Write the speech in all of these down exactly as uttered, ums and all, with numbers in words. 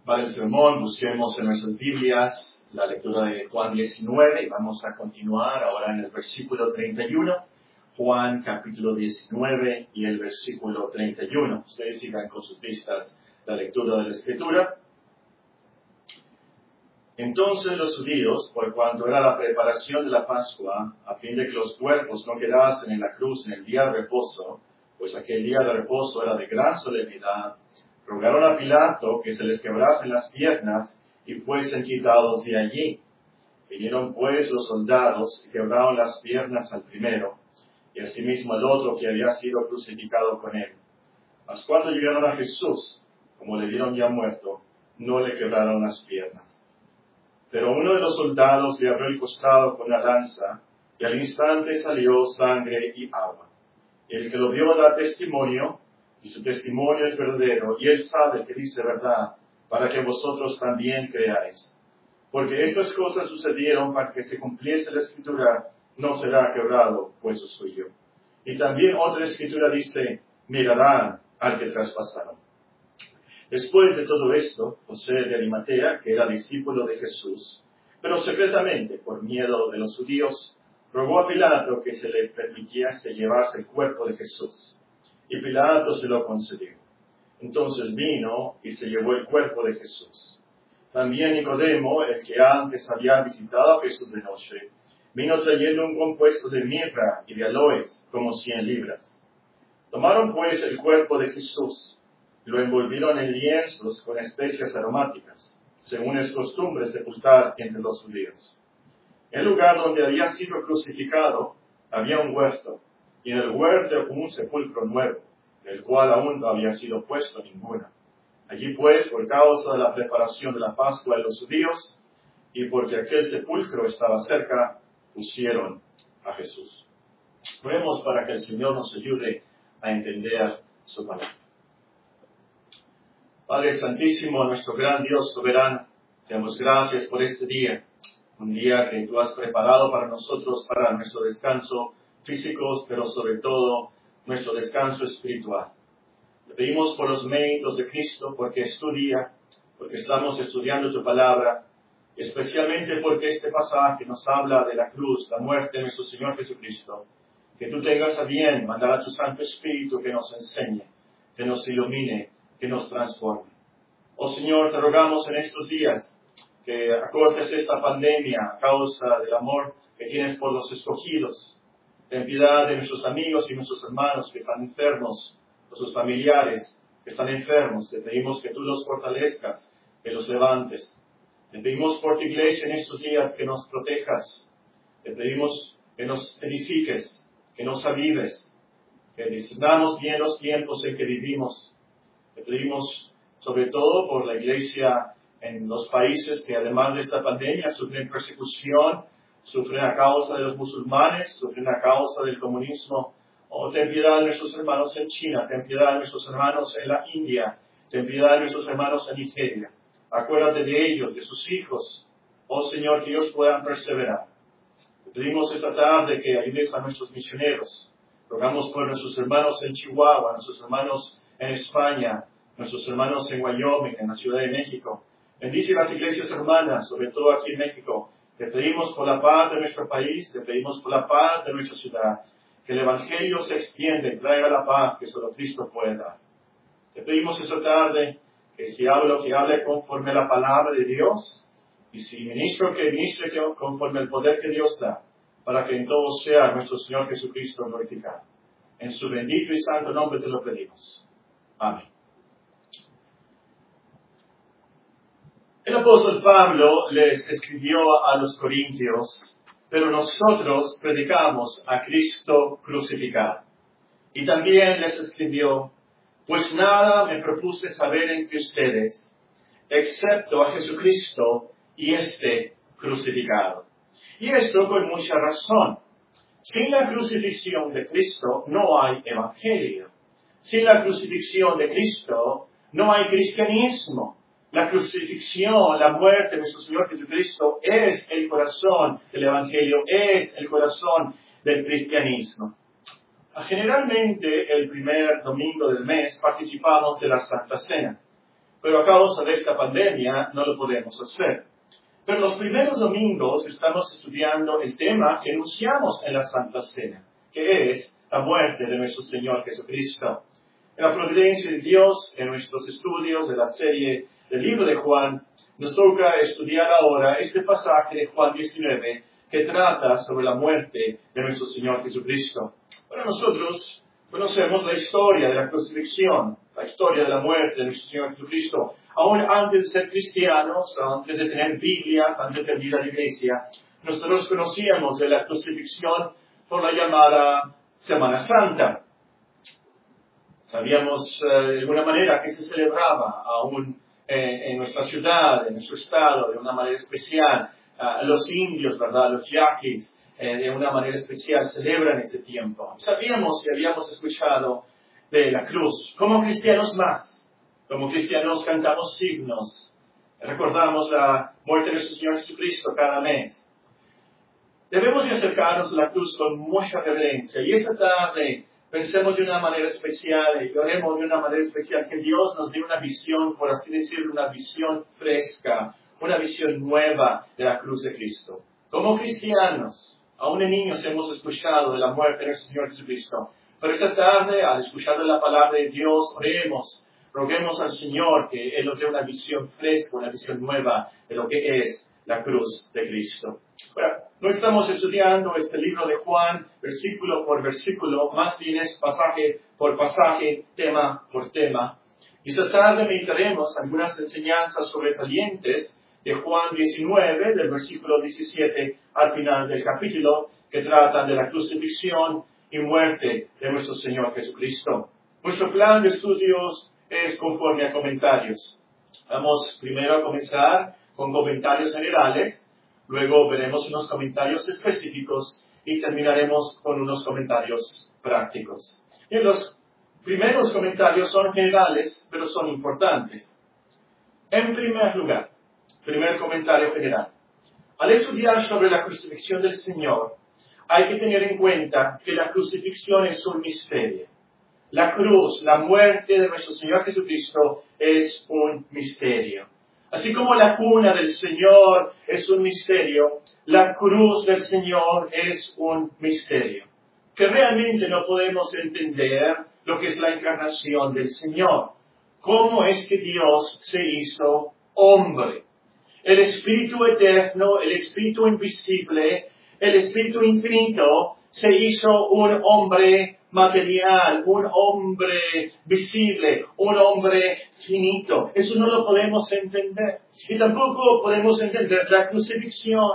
Para el sermón, busquemos en nuestras Biblias la lectura de Juan diecinueve y vamos a continuar ahora en el versículo treinta y uno. Juan capítulo diecinueve y el versículo treinta y uno. Ustedes sigan con sus vistas la lectura de la Escritura. Entonces los judíos, por cuanto era la preparación de la Pascua, a fin de que los cuerpos no quedasen en la cruz en el día de reposo, pues aquel día de reposo era de gran solemnidad, rogaron a Pilato que se les quebrasen las piernas y fuesen quitados de allí. Vinieron pues los soldados y quebraron las piernas al primero, y asimismo al otro que había sido crucificado con él. Mas cuando llegaron a Jesús, como le vieron ya muerto, no le quebraron las piernas. Pero uno de los soldados le abrió el costado con una lanza, y al instante salió sangre y agua. El que lo vio da testimonio, y su testimonio es verdadero, y él sabe que dice verdad, para que vosotros también creáis. Porque estas cosas sucedieron para que se cumpliese la Escritura, no será quebrado, pues soy yo. Y también otra Escritura dice, mirarán al que traspasaron. Después de todo esto, José de Arimatea, que era discípulo de Jesús, pero secretamente, por miedo de los judíos, rogó a Pilato que se le permitiese llevarse el cuerpo de Jesús. Y Pilato se lo concedió. Entonces vino y se llevó el cuerpo de Jesús. También Nicodemo, el que antes había visitado a Jesús de noche, vino trayendo un compuesto de mirra y de aloes, como cien libras. Tomaron pues el cuerpo de Jesús, lo envolvieron en lienzos con especias aromáticas, según es costumbre sepultar entre los judíos. En el lugar donde había sido crucificado había un huerto, y en el huerto un sepulcro nuevo, del cual aún no había sido puesto ninguna. Allí pues, por causa de la preparación de la Pascua de los judíos, y porque aquel sepulcro estaba cerca, pusieron a Jesús. Oremos para que el Señor nos ayude a entender su palabra. Padre Santísimo, nuestro gran Dios soberano, te damos gracias por este día, un día que tú has preparado para nosotros, para nuestro descanso físico, pero sobre todo nuestro descanso espiritual. Te pedimos por los méritos de Cristo, porque es tu día, porque estamos estudiando tu palabra, especialmente porque este pasaje nos habla de la cruz, la muerte de nuestro Señor Jesucristo. Que tú tengas a bien mandar a tu Santo Espíritu que nos enseñe, que nos ilumine, que nos transforme. Oh Señor, te rogamos en estos días que acortes esta pandemia a causa del amor que tienes por los escogidos. Ten piedad de nuestros amigos y nuestros hermanos que están enfermos, de sus familiares que están enfermos. Te pedimos que tú los fortalezcas, que los levantes. Te pedimos por tu iglesia en estos días que nos protejas. Te pedimos que nos edifiques, que nos avives, que discernamos bien los tiempos en que vivimos. Te pedimos sobre todo por la iglesia en los países que además de esta pandemia sufren persecución, sufren a causa de los musulmanes, sufren a causa del comunismo. Oh, ten piedad de nuestros hermanos en China, ten piedad de nuestros hermanos en la India, ten piedad de nuestros hermanos en Nigeria. Acuérdate de ellos, de sus hijos. Oh Señor, que ellos puedan perseverar. Te pedimos esta tarde que ayudes a nuestros misioneros. Rogamos por nuestros hermanos en Chihuahua, nuestros hermanos en España, nuestros hermanos en Wyoming, en la Ciudad de México. Bendice las iglesias hermanas, sobre todo aquí en México. Te pedimos por la paz de nuestro país, te pedimos por la paz de nuestra ciudad, que el Evangelio se extienda y traiga la paz que solo Cristo puede dar. Te pedimos esta tarde que si hablo, que hable conforme a la palabra de Dios, y si ministro, que ministre conforme al poder que Dios da, para que en todo sea nuestro Señor Jesucristo glorificado. En su bendito y santo nombre te lo pedimos. Amén. El apóstol Pablo les escribió a los corintios, pero nosotros predicamos a Cristo crucificado. Y también les escribió, pues nada me propuse saber entre ustedes, excepto a Jesucristo y este crucificado. Y esto con mucha razón. Sin la crucifixión de Cristo no hay evangelio. Sin la crucifixión de Cristo no hay cristianismo. La crucifixión, la muerte de nuestro Señor Jesucristo es el corazón del Evangelio, es el corazón del cristianismo. Generalmente, el primer domingo del mes participamos de la Santa Cena. pero a causa de esta pandemia no lo podemos hacer. Pero los primeros domingos estamos estudiando el tema que enunciamos en la Santa Cena, que es la muerte de nuestro Señor Jesucristo. En la providencia de Dios, en nuestros estudios de la serie del libro de Juan, nos toca estudiar ahora este pasaje de Juan diecinueve que trata sobre la muerte de nuestro Señor Jesucristo. Para nosotros conocemos la historia de la crucifixión, la historia de la muerte de nuestro Señor Jesucristo. Aún antes de ser cristianos, antes de tener Biblias, antes de ir a la iglesia, nosotros conocíamos de la crucifixión por la llamada Semana Santa. Sabíamos eh, de alguna manera que se celebraba aún eh, en nuestra ciudad, en nuestro estado, de una manera especial. Uh, los indios, ¿verdad? Los yaquis, eh, de una manera especial celebran ese tiempo. Sabíamos que habíamos escuchado de la cruz. Como cristianos más, como cristianos cantamos signos, recordamos la muerte de nuestro Señor Jesucristo cada mes. Debemos de acercarnos a la cruz con mucha reverencia, y esta tarde pensemos de una manera especial y oremos de una manera especial que Dios nos dé una visión, por así decirlo, una visión fresca, una visión nueva de la cruz de Cristo. Como cristianos, aún de niños hemos escuchado de la muerte de nuestro Señor Jesucristo, pero esta tarde, al escuchar de la palabra de Dios, oremos, roguemos al Señor que Él nos dé una visión fresca, una visión nueva de lo que es la cruz de Cristo. Bueno, no estamos estudiando este libro de Juan versículo por versículo, más bien es pasaje por pasaje, tema por tema. Y esta tarde meditaremos algunas enseñanzas sobresalientes de Juan diecinueve, del versículo diecisiete al final del capítulo, que tratan de la crucifixión y muerte de nuestro Señor Jesucristo. Nuestro plan de estudios es conforme a comentarios. Vamos primero a comenzar con comentarios generales, luego veremos unos comentarios específicos y terminaremos con unos comentarios prácticos. Y los primeros comentarios son generales, pero son importantes. En primer lugar, primer comentario general. Al estudiar sobre la crucifixión del Señor, hay que tener en cuenta que la crucifixión es un misterio. La cruz, la muerte de nuestro Señor Jesucristo es un misterio. Así como la cuna del Señor es un misterio, la cruz del Señor es un misterio. Que realmente no podemos entender lo que es la encarnación del Señor. ¿Cómo es que Dios se hizo hombre? El Espíritu eterno, el Espíritu invisible, el Espíritu infinito, se hizo un hombre material, un hombre visible, un hombre finito. Eso no lo podemos entender. Y tampoco podemos entender la crucifixión.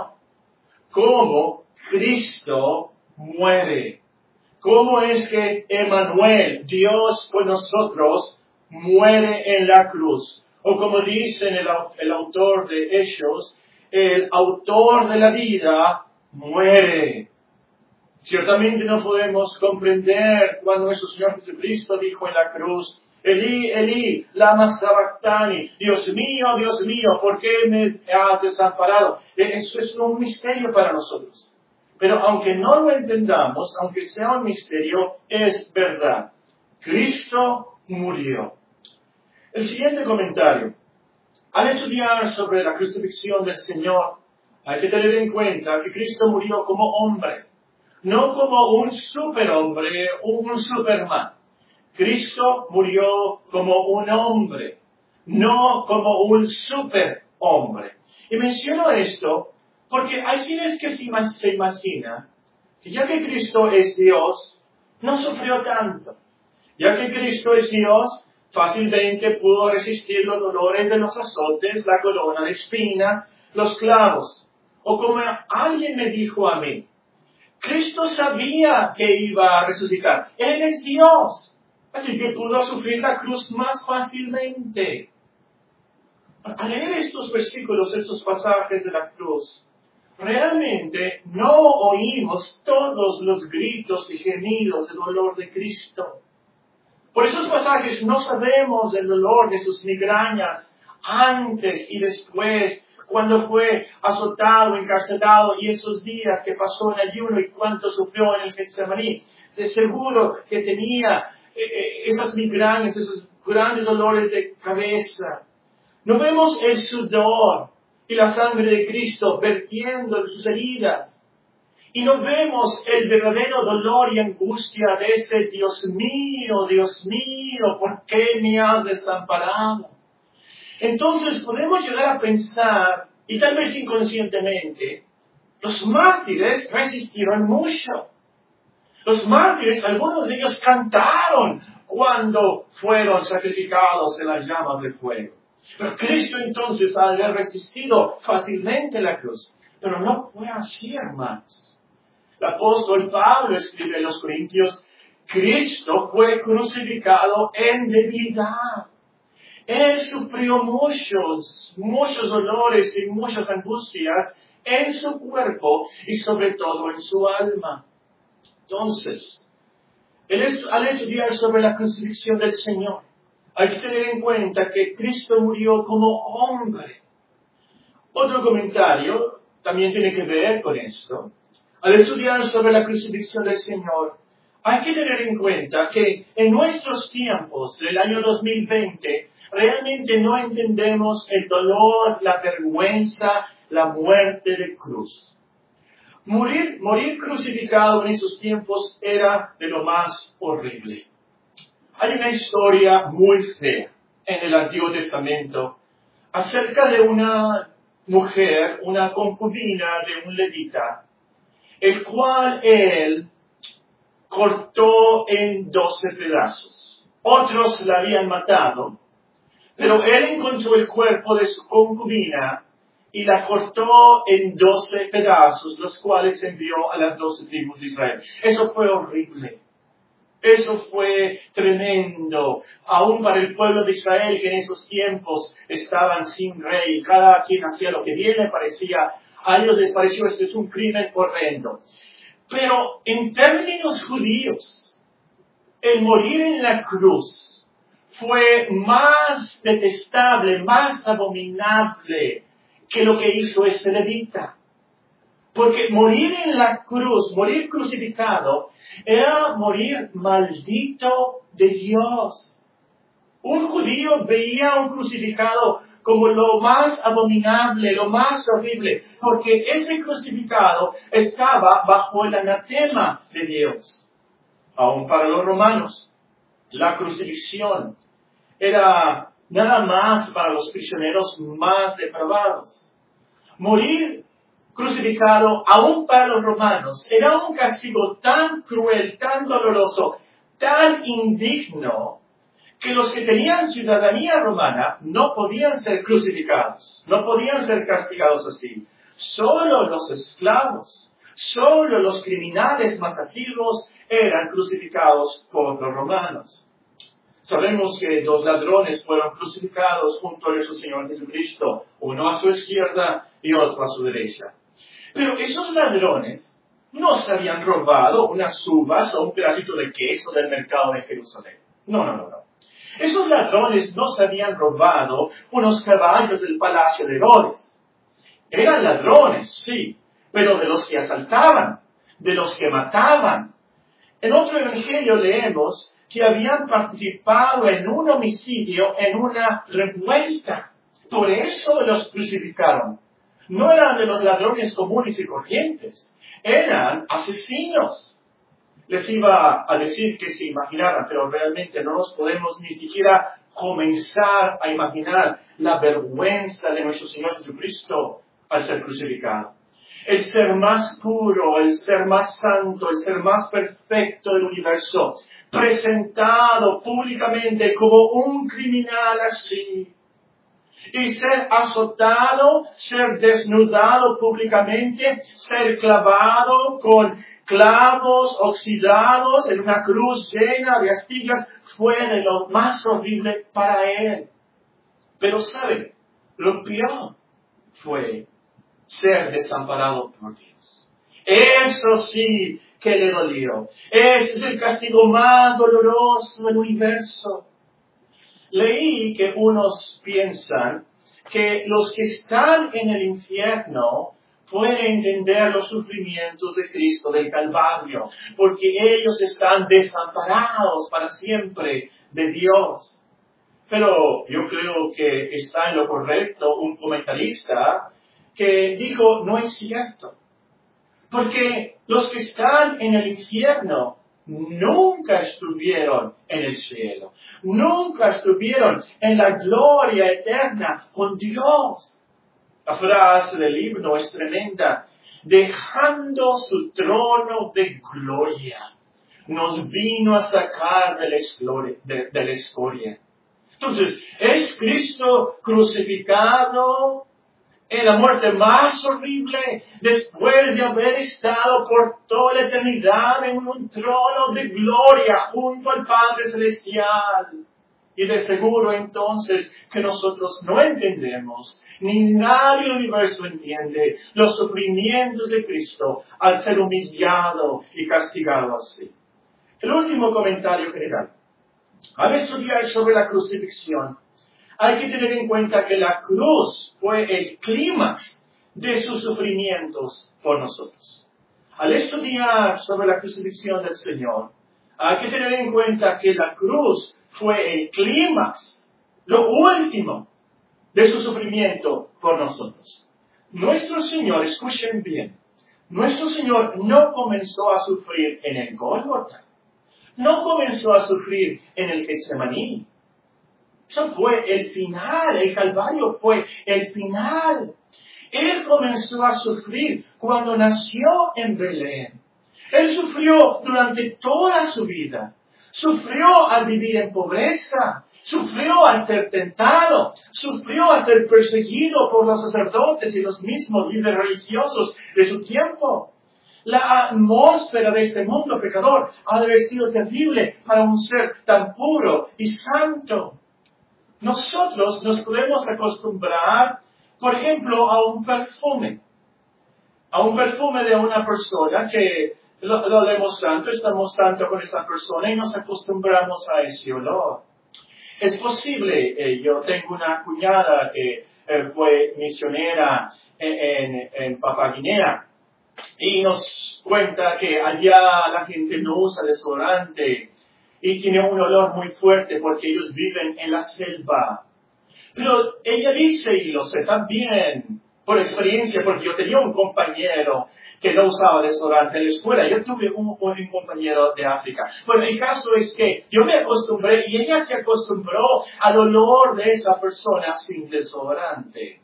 Cómo Cristo muere. Cómo es que Emmanuel, Dios con nosotros, muere en la cruz. O como dice el, el autor de Hechos, el autor de la vida muere. Ciertamente no podemos comprender cuando nuestro Señor Jesucristo dijo en la cruz, Elí, Elí, lama sabactani, Dios mío, Dios mío, ¿por qué me has desamparado? Eso es un misterio para nosotros. Pero aunque no lo entendamos, aunque sea un misterio, es verdad. Cristo murió. El siguiente comentario. Al estudiar sobre la crucifixión del Señor, hay que tener en cuenta que Cristo murió como hombre, no como un superhombre o un superman. Cristo murió como un hombre, no como un superhombre. Y menciono esto porque hay quienes que se imaginan que ya que Cristo es Dios, no sufrió tanto. Ya que Cristo es Dios, fácilmente pudo resistir los dolores de los azotes, la corona de espinas, los clavos. O como alguien me dijo a mí, Cristo sabía que iba a resucitar. Él es Dios. Así que pudo sufrir la cruz más fácilmente. Al leer estos versículos, estos pasajes de la cruz, realmente no oímos todos los gritos y gemidos de dolor de Cristo. Por esos pasajes no sabemos del dolor de sus migrañas antes y después, cuando fue azotado, encarcelado, y esos días que pasó en ayuno y cuánto sufrió en el Getsemaní. De seguro que tenía eh, esas migrañas, esos grandes dolores de cabeza. No vemos el sudor y la sangre de Cristo vertiendo en sus heridas. Y no vemos el verdadero dolor y angustia de ese Dios mío, Dios mío, ¿por qué me has desamparado? Entonces podemos llegar a pensar, y tal vez inconscientemente, los mártires resistieron mucho. Los mártires, algunos de ellos cantaron cuando fueron sacrificados en las llamas del fuego. Pero Cristo entonces, al haber resistido fácilmente la cruz, pero no fue así, hermanos. El apóstol Pablo escribe en los Corintios, Cristo fue crucificado en debilidad. Él sufrió muchos, muchos dolores y muchas angustias en su cuerpo y sobre todo en su alma. Entonces, al estudiar sobre la crucifixión del Señor, hay que tener en cuenta que Cristo murió como hombre. Otro comentario también tiene que ver con esto. Al estudiar sobre la crucifixión del Señor, hay que tener en cuenta que en nuestros tiempos, del año dos mil veinte, realmente no entendemos el dolor, la vergüenza, la muerte de cruz. Morir, morir crucificado en esos tiempos era de lo más horrible. Hay una historia muy fea en el Antiguo Testamento acerca de una mujer, una concubina de un levita, el cual él cortó en doce pedazos. Otros la habían matado, pero él encontró el cuerpo de su concubina y la cortó en doce pedazos, los cuales envió a las doce tribus de Israel. Eso fue horrible. Eso fue tremendo, aún para el pueblo de Israel, que en esos tiempos estaban sin rey. Cada quien hacía lo que bien le parecía. A ellos les pareció esto es un crimen horrendo. Pero en términos judíos, el morir en la cruz fue más detestable, más abominable que lo que hizo ese levita. Porque morir en la cruz, morir crucificado, era morir maldito de Dios. Un judío veía a un crucificado como lo más abominable, lo más horrible, porque ese crucificado estaba bajo el anatema de Dios. Aún para los romanos, la crucifixión era nada más para los prisioneros más depravados. Morir crucificado, aún para los romanos, era un castigo tan cruel, tan doloroso, tan indigno, que los que tenían ciudadanía romana no podían ser crucificados, no podían ser castigados así. Solo los esclavos, solo los criminales más asiduos eran crucificados por los romanos. Sabemos que dos ladrones fueron crucificados junto a nuestro Señor Jesucristo, uno a su izquierda y otro a su derecha. Pero esos ladrones no se habían robado unas uvas o un pedacito de queso del mercado de Jerusalén. No, no, no, no. Esos ladrones no se habían robado unos caballos del palacio de Herodes. Eran ladrones, sí, pero de los que asaltaban, de los que mataban. En otro evangelio leemos que habían participado en un homicidio, en una revuelta. Por eso los crucificaron. No eran de los ladrones comunes y corrientes, eran asesinos. Les iba a decir que se imaginaran, pero realmente no nos podemos ni siquiera comenzar a imaginar la vergüenza de nuestro Señor Jesucristo al ser crucificado. El ser más puro, el ser más santo, el ser más perfecto del universo, presentado públicamente como un criminal así. Y ser azotado, ser desnudado públicamente, ser clavado con clavos oxidados en una cruz llena de astillas, fue de lo más horrible para él. Pero ¿saben? Lo peor fue ser desamparado por Dios. Eso sí que le dolió. Ese es el castigo más doloroso del universo. Leí que unos piensan que los que están en el infierno pueden entender los sufrimientos de Cristo del Calvario, porque ellos están desamparados para siempre de Dios. Pero yo creo que está en lo correcto un comentarista que dijo, no es cierto. Porque los que están en el infierno nunca estuvieron en el cielo. Nunca estuvieron en la gloria eterna con Dios. La frase del himno es tremenda. Dejando su trono de gloria, nos vino a sacar de la escoria. De, de la escoria. Entonces, ¿es Cristo crucificado en la muerte más horrible después de haber estado por toda la eternidad en un trono de gloria junto al Padre Celestial? Y de seguro entonces que nosotros no entendemos, ni nadie del universo entiende los sufrimientos de Cristo al ser humillado y castigado así. El último comentario general. Al estudiar sobre la crucifixión, hay que tener en cuenta que la cruz fue el clímax de sus sufrimientos por nosotros. Al estudiar sobre la crucifixión del Señor, hay que tener en cuenta que la cruz fue el clímax, lo último de su sufrimiento por nosotros. Nuestro Señor, escuchen bien, nuestro Señor no comenzó a sufrir en el Gólgota. No comenzó a sufrir en el Getsemaní. Eso fue el final, el Calvario fue el final. Él comenzó a sufrir cuando nació en Belén. Él sufrió durante toda su vida. Sufrió al vivir en pobreza. Sufrió al ser tentado. Sufrió al ser perseguido por los sacerdotes y los mismos líderes religiosos de su tiempo. La atmósfera de este mundo pecador ha de haber sido terrible para un ser tan puro y santo. Nosotros nos podemos acostumbrar, por ejemplo, a un perfume. A un perfume de una persona que lo, lo vemos tanto, estamos tanto con esa persona y nos acostumbramos a ese olor. Es posible, eh, yo tengo una cuñada que eh, fue misionera en, en, en Papua Guinea. Y nos cuenta que allá la gente no usa desodorante y tiene un olor muy fuerte porque ellos viven en la selva. Pero ella dice, y lo sé también por experiencia, porque yo tenía un compañero que no usaba desodorante en la escuela. Yo tuve un, un compañero de África. Bueno, el caso es que yo me acostumbré y ella se acostumbró al olor de esa persona sin desodorante.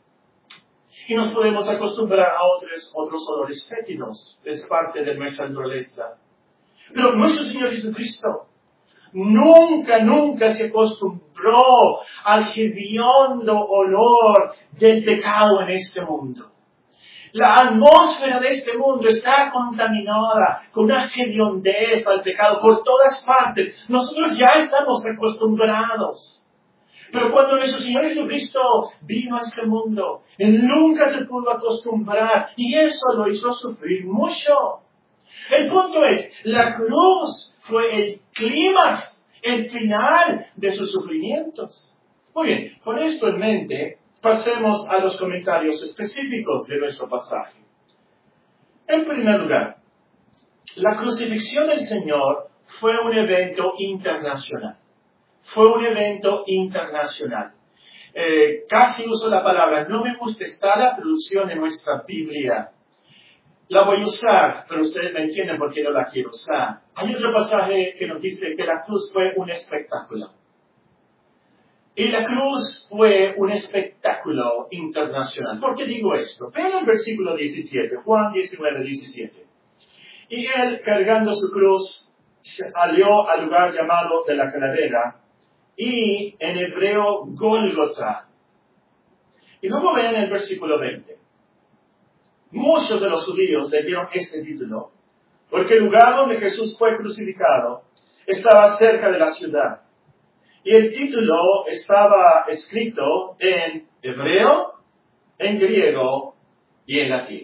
Y nos podemos acostumbrar a otros, otros olores fétidos. Es parte de nuestra naturaleza. Pero nuestro Señor Jesucristo nunca, nunca se acostumbró al hediondo olor del pecado en este mundo. La atmósfera de este mundo está contaminada con una hediondez al pecado por todas partes. Nosotros ya estamos acostumbrados. Pero cuando nuestro Señor Jesucristo vino a este mundo, Él nunca se pudo acostumbrar y eso lo hizo sufrir mucho. El punto es, la cruz fue el clímax, el final de sus sufrimientos. Muy bien, con esto en mente, pasemos a los comentarios específicos de nuestro pasaje. En primer lugar, la crucifixión del Señor fue un evento internacional. Fue un evento internacional. Eh, casi uso la palabra, no me gusta, está la traducción en nuestra Biblia. La voy a usar, pero ustedes me entienden por qué no la quiero usar. Hay otro pasaje que nos dice que la cruz fue un espectáculo. Y la cruz fue un espectáculo internacional. ¿Por qué digo esto? Vean el versículo diecisiete, Juan diecinueve, diecisiete. Y él, cargando su cruz, salió al lugar llamado de la Calavera, y en hebreo Gólgota. Y luego ven el versículo veinte. Muchos de los judíos le dieron este título, porque el lugar donde Jesús fue crucificado estaba cerca de la ciudad. Y el título estaba escrito en hebreo, en griego y en latín.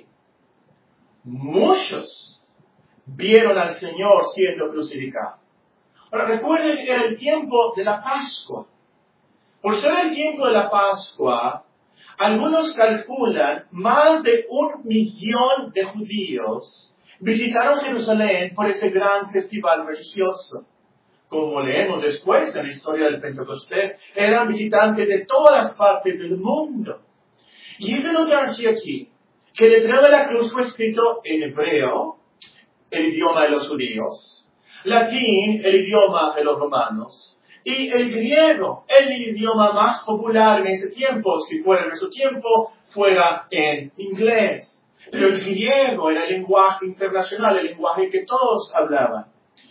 Muchos vieron al Señor siendo crucificado. Ahora recuerden que era el tiempo de la Pascua. Por ser el tiempo de la Pascua, algunos calculan más de un millón de judíos visitaron Jerusalén por ese gran festival religioso. como leemos después en la historia del Pentecostés, eran visitantes de todas las partes del mundo. Y hay que notarse aquí que el letrero de la cruz fue escrito en hebreo, el idioma de los judíos, latín, el idioma de los romanos, y el griego, el idioma más popular en ese tiempo, si fuera en nuestro tiempo, fuera en inglés. Pero el griego era el lenguaje internacional, el lenguaje que todos hablaban.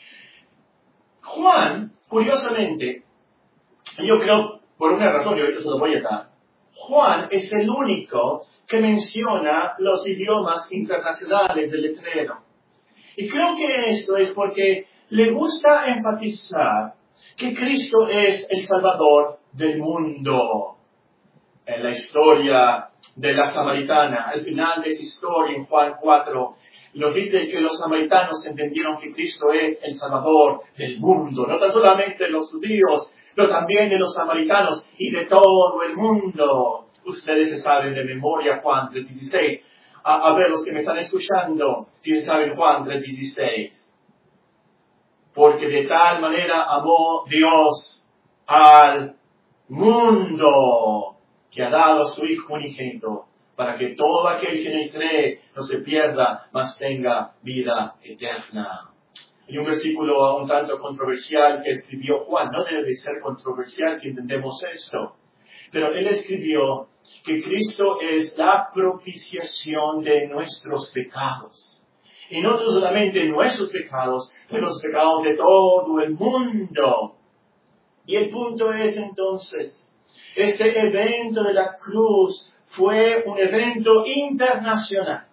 Juan, curiosamente, yo creo, por una razón, y ahorita se lo voy a dar, Juan es el único que menciona los idiomas internacionales del letrero. Y creo que esto es porque le gusta enfatizar que Cristo es el Salvador del mundo. En la historia de la samaritana, al final de esa historia en Juan cuatro, nos dice que los samaritanos entendieron que Cristo es el Salvador del mundo, no tan solamente de los judíos, pero también de los samaritanos y de todo el mundo. Ustedes se saben de memoria Juan tres dieciséis. A, a ver, los que me están escuchando, si saben Juan tres dieciséis. Porque de tal manera amó Dios al mundo, que ha dado a su Hijo unigénito, para que todo aquel que en él cree no se pierda, mas tenga vida eterna. Hay un versículo un tanto controversial que escribió Juan. No debe de ser controversial si entendemos esto. Pero él escribió que Cristo es la propiciación de nuestros pecados. Y no solamente nuestros pecados, pero los pecados de todo el mundo. Y el punto es entonces, este evento de la cruz fue un evento internacional.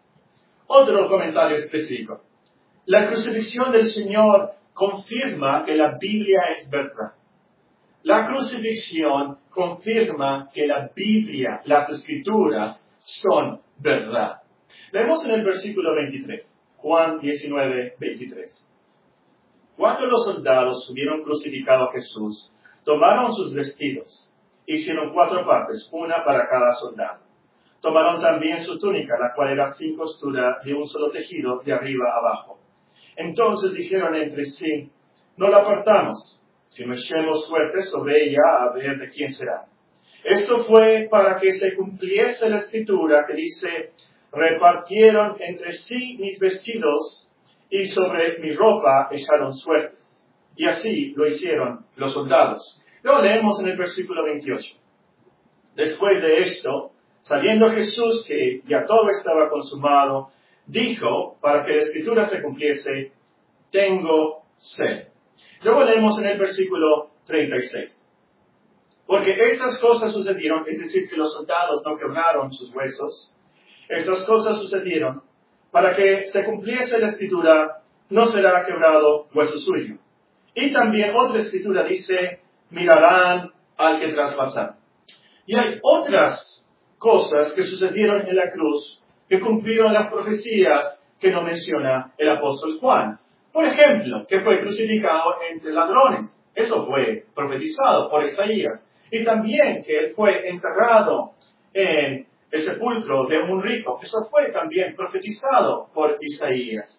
Otro comentario específico. La crucifixión del Señor confirma que la Biblia es verdad. La crucifixión confirma que la Biblia, las Escrituras, son verdad. Leemos en el versículo veintitrés, Juan diecinueve, veintitrés. Cuando los soldados hubieron crucificado a Jesús, tomaron sus vestidos, hicieron cuatro partes, una para cada soldado. Tomaron también su túnica, la cual era sin costura, de un solo tejido, de arriba a abajo. Entonces dijeron entre sí, no la apartamos, sino echemos suerte sobre ella a ver de quién será. Esto fue para que se cumpliese la escritura que dice, repartieron entre sí mis vestidos y sobre mi ropa echaron suertes. Y así lo hicieron los soldados. Luego leemos en el versículo veintiocho. Después de esto, sabiendo Jesús que ya todo estaba consumado, dijo, para que la escritura se cumpliese, tengo sed. Luego leemos en el versículo treinta y seis. Porque estas cosas sucedieron, es decir, que los soldados no quebraron sus huesos, estas cosas sucedieron para que se cumpliese la escritura, no será quebrado hueso suyo. Y también otra escritura dice, mirarán al que traspasaron. Y hay otras cosas que sucedieron en la cruz que cumplieron las profecías que no menciona el apóstol Juan. Por ejemplo, que fue crucificado entre ladrones. Eso fue profetizado por Isaías. Y también que él fue enterrado en el sepulcro de un rico. Eso fue también profetizado por Isaías.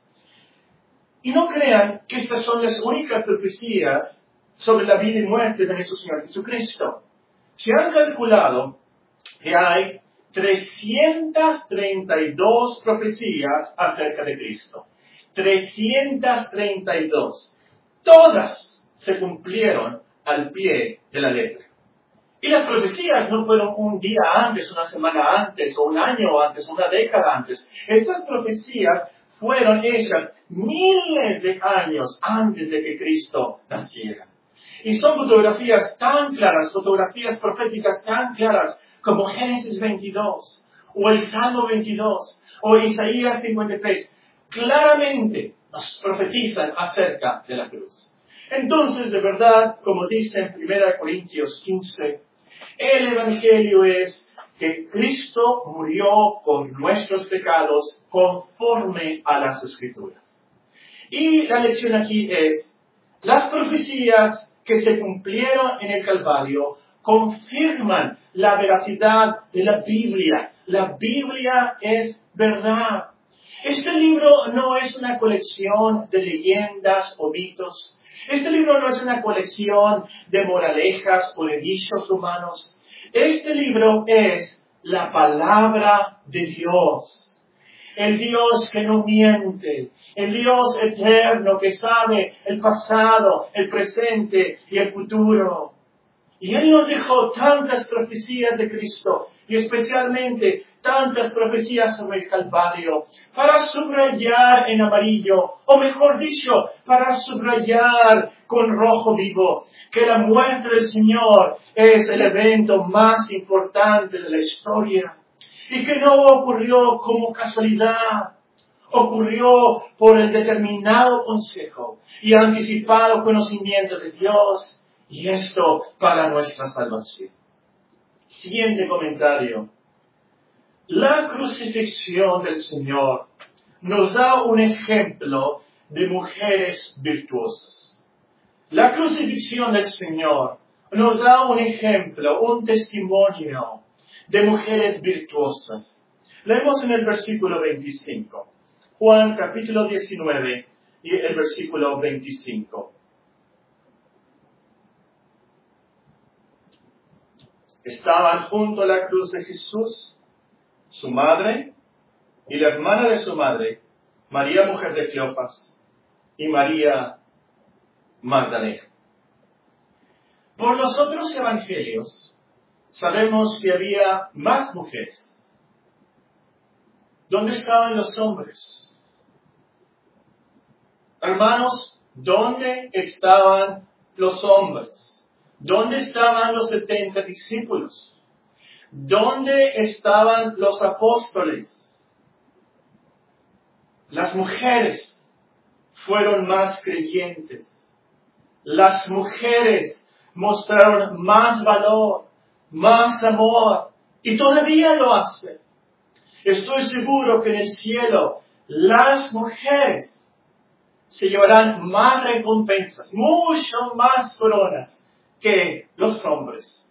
Y no crean que estas son las únicas profecías sobre la vida y muerte de nuestro Señor Jesucristo. Se han calculado que hay trescientas treinta y dos profecías acerca de Cristo. trescientas treinta y dos. Todas se cumplieron al pie de la letra. Y las profecías no fueron un día antes, una semana antes, o un año antes, una década antes. Estas profecías fueron hechas miles de años antes de que Cristo naciera. Y son fotografías tan claras, fotografías proféticas tan claras, como Génesis veintidós, o el Salmo veintidós, o Isaías cincuenta y tres. Claramente nos profetizan acerca de la cruz. Entonces, de verdad, como dice en primera Corintios quince, el Evangelio es que Cristo murió por nuestros pecados conforme a las Escrituras. Y la lección aquí es, las profecías que se cumplieron en el Calvario confirman la veracidad de la Biblia. La Biblia es verdad. Este libro no es una colección de leyendas o mitos. Este libro no es una colección de moralejas o de dichos humanos. Este libro es la palabra de Dios. El Dios que no miente, el Dios eterno que sabe el pasado, el presente y el futuro. Y Él nos dejó tantas profecías de Cristo, y especialmente tantas profecías sobre el Calvario, para subrayar en amarillo, o mejor dicho, para subrayar con rojo vivo, que la muerte del Señor es el evento más importante de la historia, y que no ocurrió como casualidad, ocurrió por el determinado consejo y anticipado conocimiento de Dios, y esto para nuestra salvación. Siguiente comentario. La crucifixión del Señor nos da un ejemplo de mujeres virtuosas. La crucifixión del Señor nos da un ejemplo, un testimonio de mujeres virtuosas. Leemos en el versículo veinticinco. Juan capítulo diecinueve y el versículo veinticinco. Estaban junto a la cruz de Jesús, su madre y la hermana de su madre, María, mujer de Cleofas, y María Magdalena. Por los otros evangelios, sabemos que había más mujeres. ¿Dónde estaban los hombres? Hermanos, ¿dónde estaban los hombres? ¿Dónde estaban los setenta discípulos? ¿Dónde estaban los apóstoles? Las mujeres fueron más creyentes. Las mujeres mostraron más valor, más amor, y todavía lo hacen. Estoy seguro que en el cielo las mujeres se llevarán más recompensas, mucho más coronas que los hombres.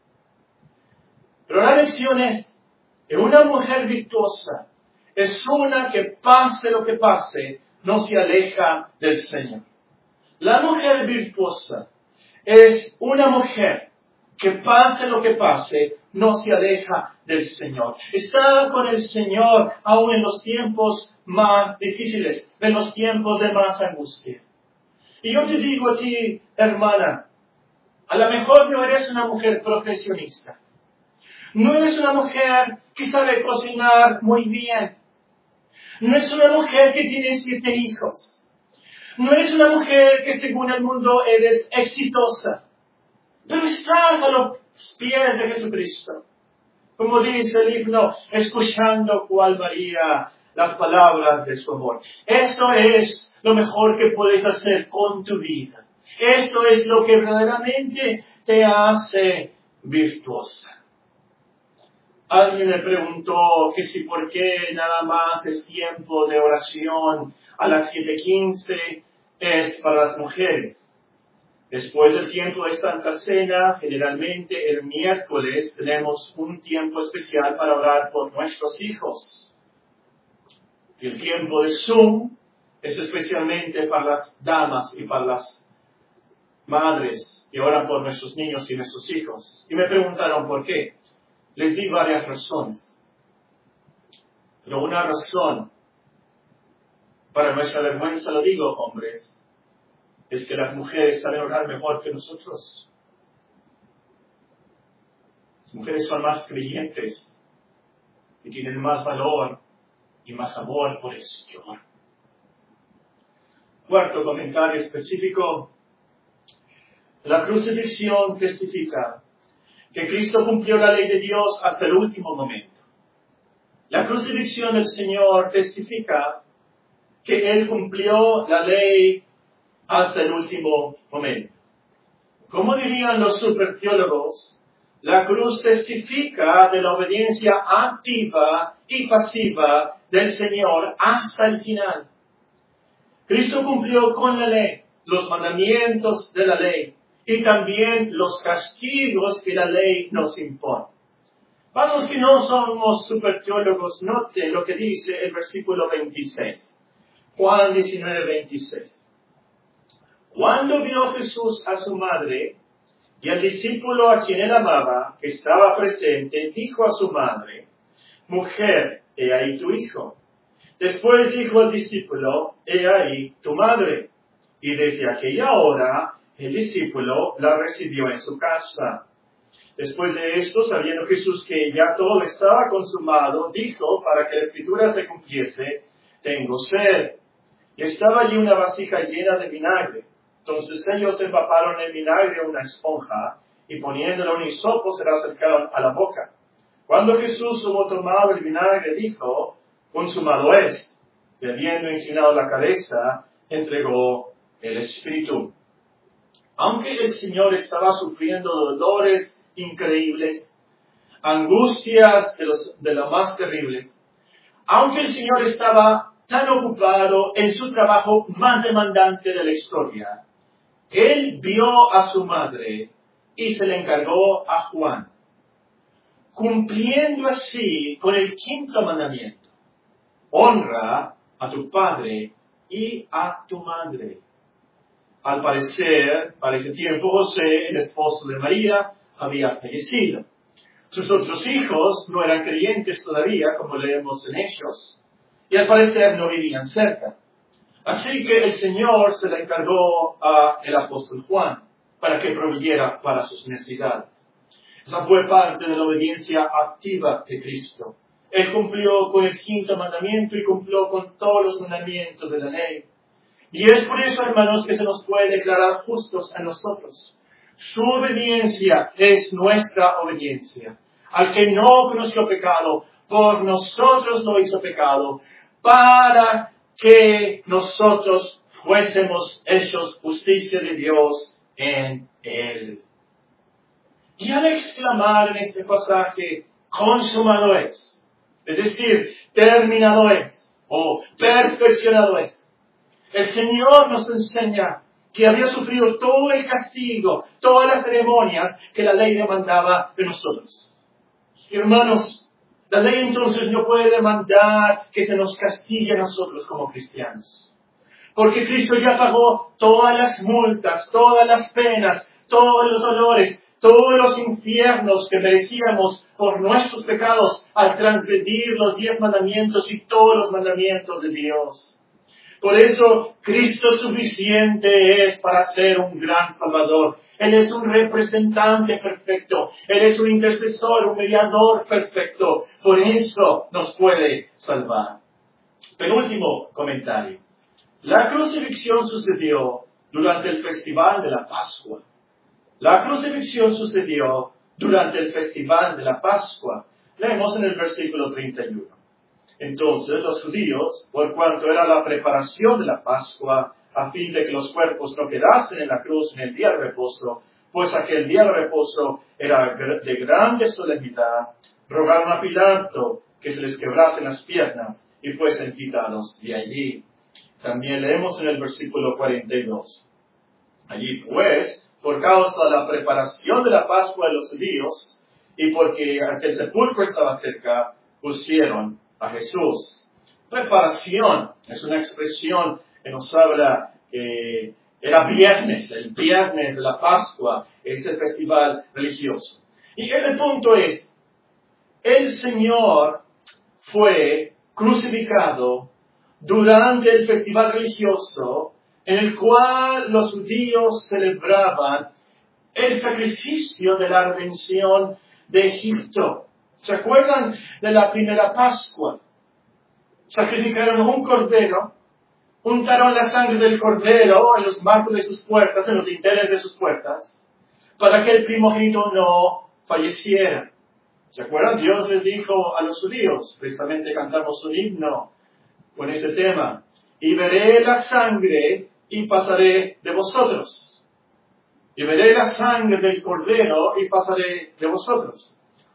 Pero la lección es que una mujer virtuosa es una que pase lo que pase, no se aleja del Señor. La mujer virtuosa es una mujer que pase lo que pase, no se aleja del Señor. Está con el Señor aún en los tiempos más difíciles, en los tiempos de más angustia. Y yo te digo a ti, hermana, a lo mejor no eres una mujer profesionista. No eres una mujer que sabe cocinar muy bien. No es una mujer que tiene siete hijos. No eres una mujer que según el mundo eres exitosa. Pero estás a los pies de Jesucristo. Como dice el himno, escuchando cual María las palabras de su amor. Eso es lo mejor que puedes hacer con tu vida. Eso es lo que verdaderamente te hace virtuosa. Alguien me preguntó que si por qué nada más es tiempo de oración a las siete quince es para las mujeres. Después del tiempo de Santa Cena, generalmente el miércoles tenemos un tiempo especial para orar por nuestros hijos. Y el tiempo de Zoom es especialmente para las damas y para las madres que oran por nuestros niños y nuestros hijos. Y me preguntaron por qué. Les di varias razones. Pero una razón, para nuestra vergüenza lo digo, hombres, es que las mujeres saben orar mejor que nosotros. Las mujeres son más creyentes y tienen más valor y más amor por el Señor. Cuarto comentario específico. La crucifixión testifica que Cristo cumplió la ley de Dios hasta el último momento. La crucifixión del Señor testifica que Él cumplió la ley hasta el último momento. Como dirían los superteólogos, la cruz testifica de la obediencia activa y pasiva del Señor hasta el final. Cristo cumplió con la ley, los mandamientos de la ley y también los castigos que la ley nos impone. Para los que no somos superteólogos, note lo que dice el versículo veintiséis. Juan diecinueve, veintiséis. Cuando vio Jesús a su madre y al discípulo a quien él amaba, que estaba presente, dijo a su madre, mujer, he ahí tu hijo. Después dijo al discípulo, he ahí tu madre. Y desde aquella hora el discípulo la recibió en su casa. Después de esto, sabiendo Jesús que ya todo estaba consumado, dijo, para que la escritura se cumpliese, tengo sed. Y estaba allí una vasija llena de vinagre. Entonces ellos empaparon el vinagre en una esponja y poniéndole un hisopo se la acercaron a la boca. Cuando Jesús hubo tomado el vinagre, dijo, consumado es. Y habiendo inclinado la cabeza, entregó el Espíritu. Aunque el Señor estaba sufriendo dolores increíbles, angustias de, los, de lo más terribles, aunque el Señor estaba tan ocupado en su trabajo más demandante de la historia, Él vio a su madre y se le encargó a Juan, cumpliendo así con el quinto mandamiento. Honra a tu padre y a tu madre. Al parecer, para ese tiempo, José, el esposo de María, había fallecido. Sus otros hijos no eran creyentes todavía, como leemos en Hechos, y al parecer no vivían cerca. Así que el Señor se le encargó al apóstol Juan para que proveyera para sus necesidades. Esa fue parte de la obediencia activa de Cristo. Él cumplió con el quinto mandamiento y cumplió con todos los mandamientos de la ley. Y es por eso, hermanos, que se nos puede declarar justos a nosotros. Su obediencia es nuestra obediencia. Al que no conoció pecado, por nosotros lo hizo pecado, para que nosotros fuésemos hechos justicia de Dios en Él. Y al exclamar en este pasaje, consumado es, es decir, terminado es, o perfeccionado es, el Señor nos enseña que había sufrido todo el castigo, todas las ceremonias que la ley demandaba de nosotros. Hermanos, la ley entonces no puede demandar que se nos castigue a nosotros como cristianos. Porque Cristo ya pagó todas las multas, todas las penas, todos los dolores, todos los infiernos que merecíamos por nuestros pecados al transgredir los diez mandamientos y todos los mandamientos de Dios. Por eso, Cristo suficiente es para ser un gran Salvador. Él es un representante perfecto. Él es un intercesor, un mediador perfecto. Por eso nos puede salvar. Penúltimo comentario. La crucifixión sucedió durante el festival de la Pascua. La crucifixión sucedió durante el festival de la Pascua. Leemos en el versículo treinta y uno. Entonces los judíos, por cuanto era la preparación de la Pascua, a fin de que los cuerpos no quedasen en la cruz en el día de reposo, pues aquel día de reposo era de grande solemnidad, rogaron a Pilato que se les quebrasen las piernas y fuesen quitados de allí. También leemos en el versículo cuarenta y dos. Allí pues, por causa de la preparación de la Pascua de los judíos, y porque aquel sepulcro estaba cerca, pusieron a Jesús. Preparación es una expresión que nos habla que eh, era viernes, el viernes de la Pascua, es el festival religioso. Y el punto es, el Señor fue crucificado durante el festival religioso en el cual los judíos celebraban el sacrificio de la redención de Egipto. ¿Se acuerdan de la primera Pascua? Sacrificaron un cordero, untaron la sangre del cordero en los marcos de sus puertas, en los dinteles de sus puertas, para que el primogénito no falleciera. ¿Se acuerdan? Dios les dijo a los judíos, precisamente cantamos un himno con ese tema, y veré la sangre y pasaré de vosotros. Y veré la sangre del cordero y pasaré de vosotros.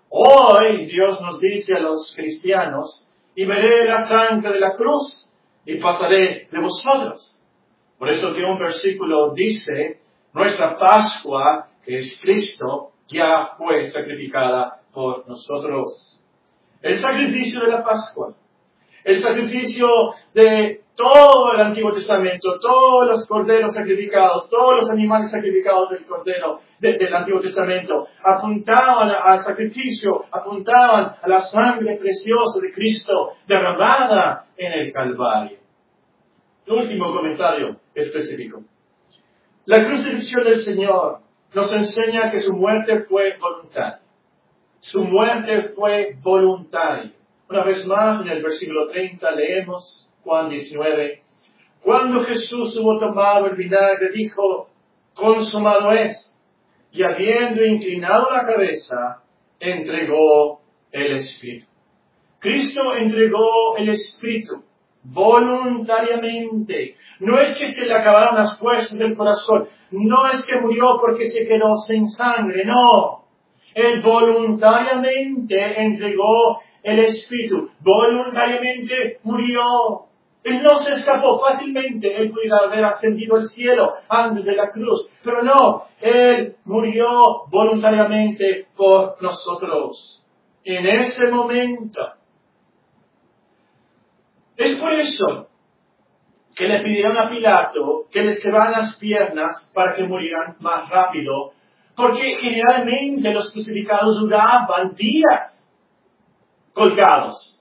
Hoy Dios nos dice a los cristianos, y veré la sangre de la cruz y pasaré de vosotros. Por eso que un versículo dice, nuestra Pascua, que es Cristo, ya fue sacrificada por nosotros. El sacrificio de la Pascua El sacrificio de todo el Antiguo Testamento, todos los corderos sacrificados, todos los animales sacrificados del cordero de, del Antiguo Testamento, apuntaban al sacrificio, apuntaban a la sangre preciosa de Cristo derramada en el Calvario. El último comentario específico. La crucifixión del Señor nos enseña que su muerte fue voluntaria. Su muerte fue voluntaria. Una vez más, en el versículo treinta leemos Juan diecinueve. Cuando Jesús hubo tomado el vinagre, dijo, consumado es. Y habiendo inclinado la cabeza, entregó el Espíritu. Cristo entregó el Espíritu voluntariamente. No es que se le acabaron las fuerzas del corazón. No es que murió porque se quedó sin sangre. No. Él voluntariamente entregó el Espíritu. Voluntariamente murió. Él no se escapó fácilmente. Él pudiera haber ascendido al cielo antes de la cruz. Pero no. Él murió voluntariamente por nosotros. En ese momento. Es por eso que le pidieron a Pilato que les quebraran las piernas para que murieran más rápido. Porque generalmente los crucificados duraban días colgados.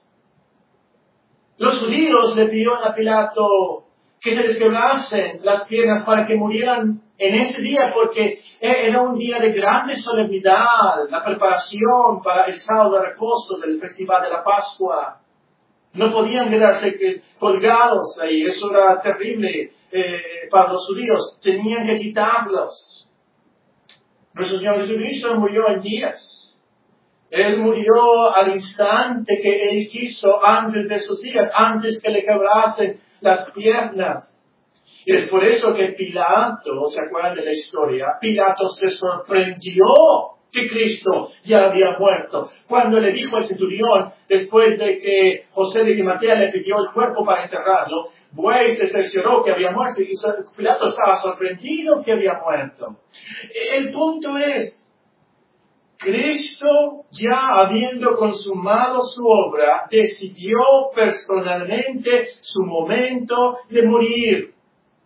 Los judíos le pidieron a Pilato que se les quebrasen las piernas para que murieran en ese día, porque era un día de grande solemnidad, la preparación para el sábado de reposo del festival de la Pascua. No podían quedarse colgados ahí, eso era terrible eh, para los judíos, tenían que quitarlos. Nuestro Señor Jesucristo murió en días. Él murió al instante que Él quiso, antes de sus días, antes que le quebrasen las piernas. Y es por eso que Pilato, ¿se acuerdan de la historia? Pilato se sorprendió que Cristo ya había muerto. Cuando le dijo al centurión, después de que José de Arimatea le pidió el cuerpo para enterrarlo, pues se cercioró que había muerto y Pilato estaba sorprendido que había muerto. El punto es, Cristo, ya habiendo consumado su obra, decidió personalmente su momento de morir.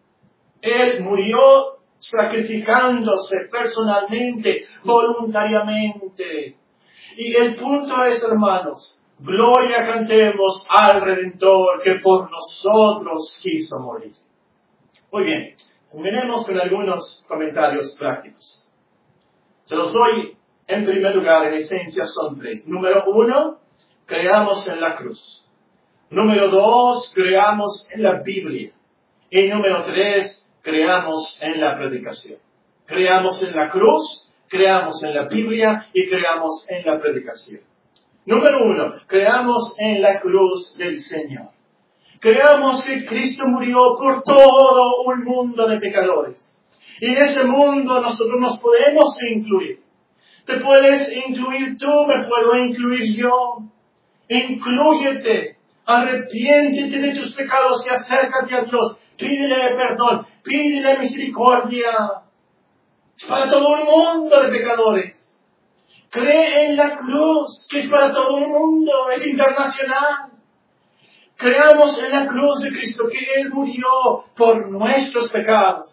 Él murió sacrificándose personalmente, voluntariamente. Y el punto es, hermanos, gloria cantemos al Redentor que por nosotros quiso morir. Muy bien, terminemos con algunos comentarios prácticos. Se los doy. En primer lugar, en esencia, son tres. Número uno, creamos en la cruz. Número dos, creamos en la Biblia. Y número tres, creamos en la predicación. Creamos en la cruz, creamos en la Biblia y creamos en la predicación. Número uno, creamos en la cruz del Señor. Creamos que Cristo murió por todo un mundo de pecadores. Y en ese mundo nosotros nos podemos incluir. Te puedes incluir tú, me puedo incluir yo. Inclúyete, arrepiéntete de tus pecados y acércate a Dios. Pídele perdón, pídele misericordia. Es para todo el mundo de pecadores. Cree en la cruz, que es para todo el mundo, es internacional. Creamos en la cruz de Cristo, que Él murió por nuestros pecados.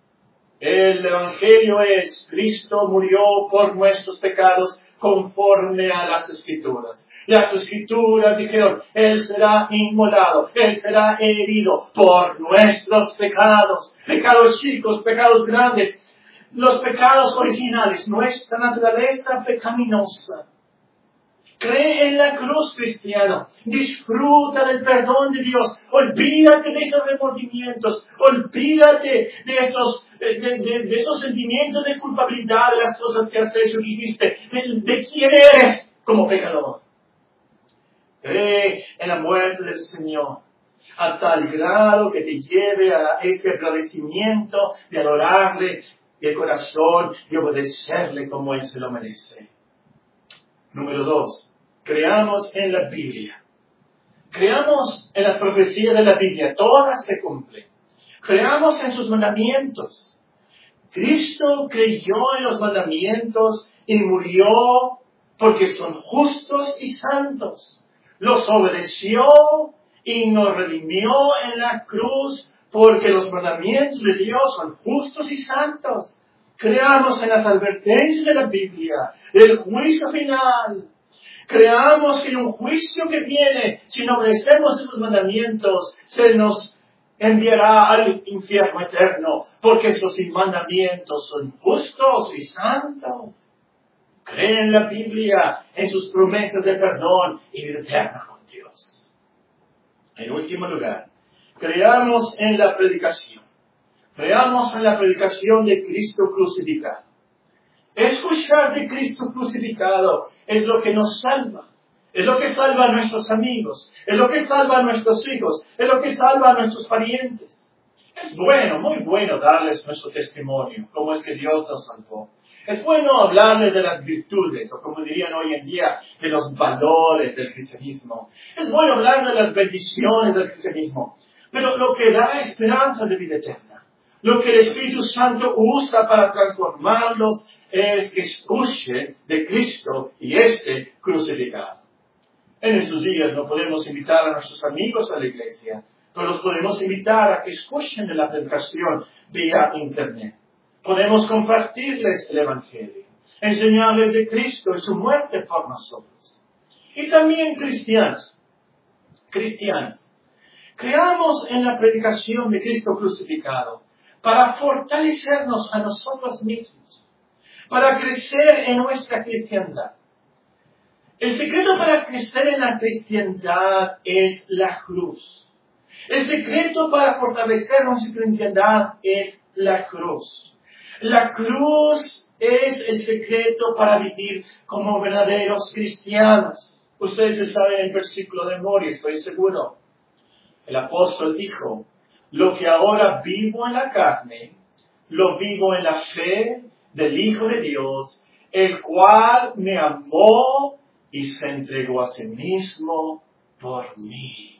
El Evangelio es, Cristo murió por nuestros pecados conforme a las Escrituras. Las Escrituras dijeron, Él será inmolado, Él será herido por nuestros pecados. Pecados chicos, pecados grandes, los pecados originales, nuestra naturaleza pecaminosa. Cree en la cruz, cristiano. Disfruta del perdón de Dios. Olvídate de esos remordimientos. Olvídate de esos, de, de, de esos sentimientos de culpabilidad de las cosas que has hecho y hiciste. De, de quién eres como pecador. Cree en la muerte del Señor. A tal grado que te lleve a ese agradecimiento de adorarle de corazón y obedecerle como Él se lo merece. Número dos. Creamos en la Biblia. Creamos en las profecías de la Biblia. Todas se cumplen. Creamos en sus mandamientos. Cristo creyó en los mandamientos y murió porque son justos y santos. Los obedeció y nos redimió en la cruz porque los mandamientos de Dios son justos y santos. Creamos en las advertencias de la Biblia, del juicio final. Creamos que hay un juicio que viene. Si no obedecemos esos mandamientos, se nos enviará al infierno eterno, porque esos mandamientos son justos y santos. Creen en la Biblia, en sus promesas de perdón y vida eterna con Dios. En último lugar, creamos en la predicación. Creamos en la predicación de Cristo crucificado. Escuchar de Cristo crucificado es lo que nos salva. Es lo que salva a nuestros amigos. Es lo que salva a nuestros hijos. Es lo que salva a nuestros parientes. Es bueno, muy bueno darles nuestro testimonio, cómo es que Dios nos salvó. Es bueno hablarles de las virtudes, o como dirían hoy en día, de los valores del cristianismo. Es bueno hablar de las bendiciones del cristianismo. Pero lo que da esperanza de vida eterna, lo que el Espíritu Santo usa para transformarlos, es que escuchen de Cristo y este crucificado. En estos días no podemos invitar a nuestros amigos a la iglesia, pero los podemos invitar a que escuchen de la predicación vía internet. Podemos compartirles el Evangelio, enseñarles de Cristo y su muerte por nosotros. Y también cristianos, cristianos, creamos en la predicación de Cristo crucificado para fortalecernos a nosotros mismos, para crecer en nuestra cristiandad. El secreto para crecer en la cristiandad es la cruz. El secreto para fortalecer nuestra cristiandad es la cruz. La cruz es el secreto para vivir como verdaderos cristianos. Ustedes saben el versículo de memoria, estoy seguro. El apóstol dijo, lo que ahora vivo en la carne, lo vivo en la fe del Hijo de Dios, el cual me amó y se entregó a sí mismo por mí.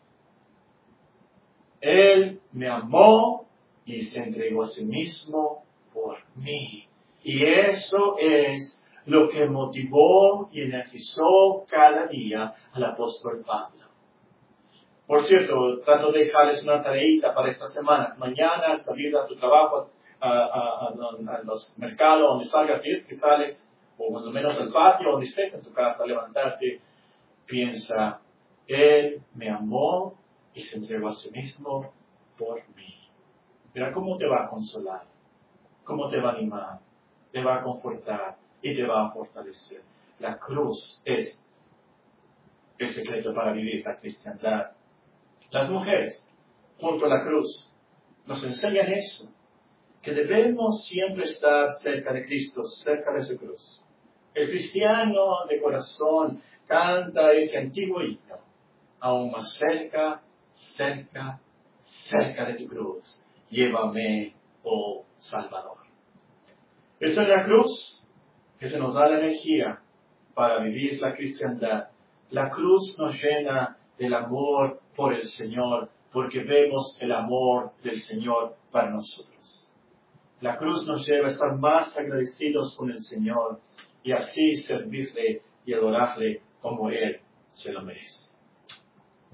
Él me amó y se entregó a sí mismo por mí. Y eso es lo que motivó y energizó cada día al apóstol Pablo. Por cierto, trato de dejarles una tareita para esta semana. Mañana salir a tu trabajo, a, a, a, a los mercados, donde salgas, si es que sales, o cuando menos al patio, donde estés en tu casa, levantarte, piensa, Él me amó y se entregó a sí mismo por mí. Mira cómo te va a consolar, cómo te va a animar, te va a confortar y te va a fortalecer. La cruz es el secreto para vivir la cristiandad. Las mujeres, junto a la cruz, nos enseñan eso, que debemos siempre estar cerca de Cristo, cerca de su cruz. El cristiano de corazón canta ese antiguo himno, aún más cerca, cerca, cerca de tu cruz, llévame, oh Salvador. Esa es la cruz que se nos da la energía para vivir la cristiandad. La cruz nos llena del amor por el Señor, porque vemos el amor del Señor para nosotros. La cruz nos lleva a estar más agradecidos con el Señor y así servirle y adorarle como Él se lo merece.